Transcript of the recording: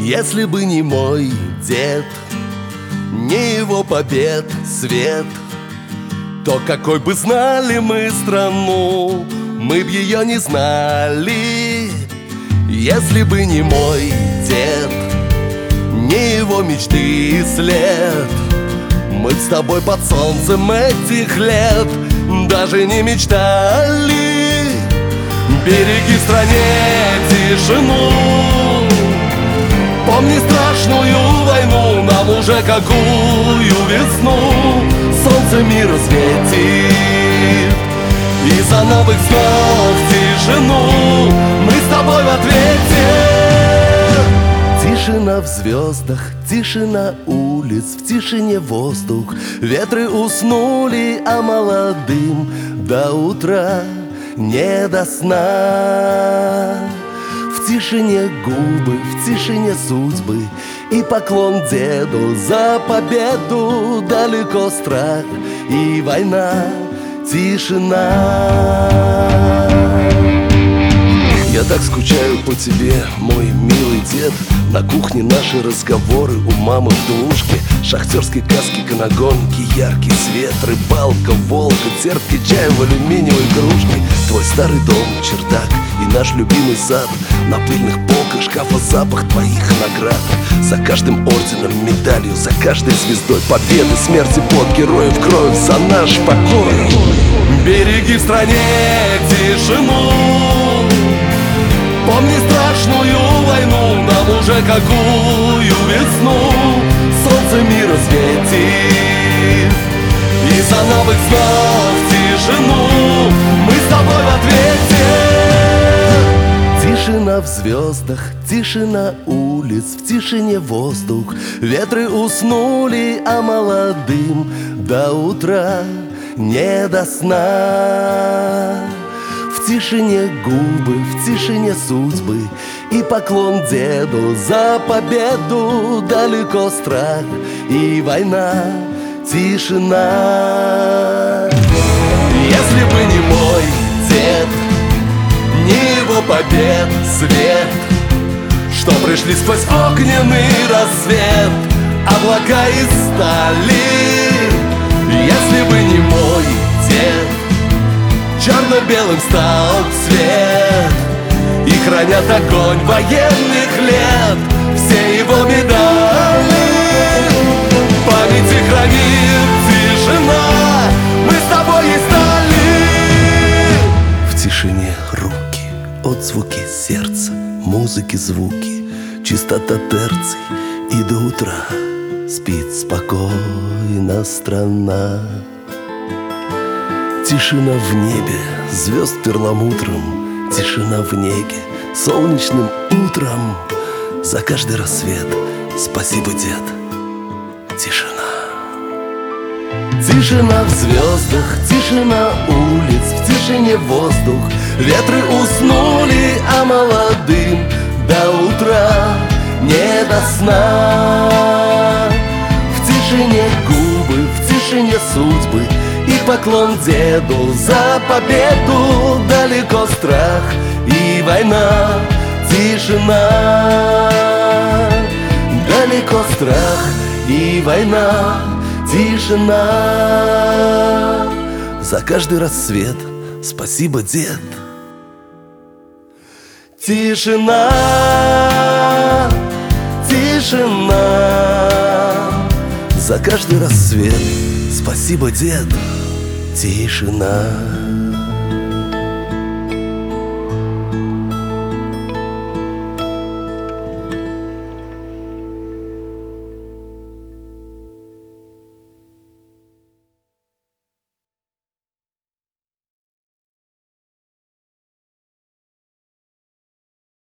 Если бы не мой дед, не его побед свет, то какой бы знали мы страну, мы б ее не знали. Если бы не мой дед, не его мечты и след, мы б с тобой под солнцем этих лет даже не мечтали. Береги в стране тишину, помни страшную войну, нам уже какую весну солнце мира светит. И за новых снов тишину мы с тобой в ответе. Тишина в звездах, тишина улиц, в тишине воздух. Ветры уснули, а молодым до утра не до сна. В тишине губы, в тишине судьбы, и поклон деду за победу. Далеко страх и война, тишина. Я так скучаю по тебе, мой милый дед. На кухне наши разговоры, у мамы в двушке, шахтерские каски, канагонки, яркий свет, рыбалка, волка, терпкий чай в алюминиевой кружке. Твой старый дом, чердак и наш любимый сад. На пыльных полках шкафа запах твоих наград. За каждым орденом, медалью, за каждой звездой победы, смерти, плод героев, крови за наш покой. Береги в стране тишину, помни страшную войну, нам уже какую весну солнце мира светит. И за новых снов тишину мы с тобой в ответе. Тишина в звездах, тишина улиц, в тишине воздух. Ветры уснули, а молодым до утра не до сна. В тишине губы, в тишине судьбы, и поклон деду за победу. Далеко страх и война, тишина. Если бы не мой дед, не его побед свет, что пришли сквозь огненный рассвет, облака из стали. Если бы не мой дед, черно-белым стал цвет, и хранят огонь военных лет все его медали. Памяти хранит тишина, мы с тобой и стали. В тишине руки, отзвуки сердца, музыки, звуки, чистота терций, и до утра спит спокойно страна. Тишина в небе, звезд перламутром, тишина в неге, солнечным утром. За каждый рассвет спасибо, дед, тишина. Тишина в звездах, тишина улиц, в тишине воздух. Ветры уснули, а молодым до утра не до сна. В тишине губы, в тишине судьбы, и поклон деду за победу. Далеко страх и война, тишина. Далеко страх и война, тишина. За каждый рассвет спасибо, дед, тишина. Тишина. За каждый рассвет спасибо, дед, тишина.